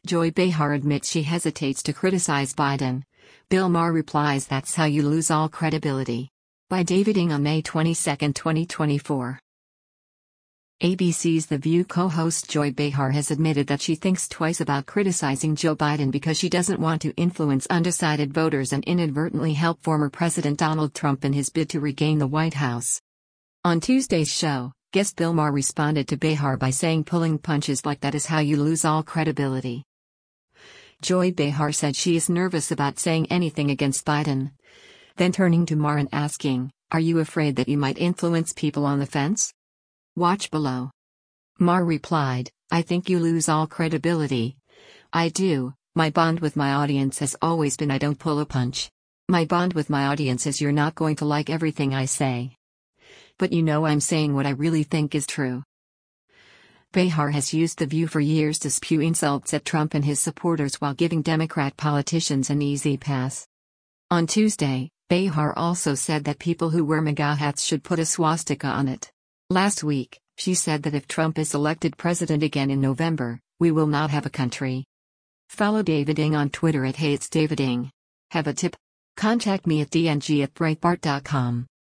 Joy Behar admits she hesitates to criticize Biden. Bill Maher replies, "That's how you lose all credibility." By David Ng on May 22, 2024. ABC's The View co-host Joy Behar has admitted that she thinks twice about criticizing Joe Biden because she doesn't want to influence undecided voters and inadvertently help former President Donald Trump in his bid to regain the White House. On Tuesday's show, guest Bill Maher responded to Behar by saying pulling punches like that is how you lose all credibility. Joy Behar said she is nervous about saying anything against Biden. Then turning to Maher and asking, "Are you afraid that you might influence people on the fence?" Watch below. Maher replied, "I think you lose all credibility. I do. My bond with my audience has always been I don't pull a punch. My bond with my audience is you're not going to like everything I say. But you know I'm saying what I really think is true." Behar has used The View for years to spew insults at Trump and his supporters while giving Democrat politicians an easy pass. On Tuesday, Behar also said that people who wear MAGA hats should put a swastika on it. Last week, she said that if Trump is elected president again in November, we will not have a country. Follow David Ng on Twitter at @HeyIt'sDavidNg. Have a tip? Contact me at dng@breitbart.com.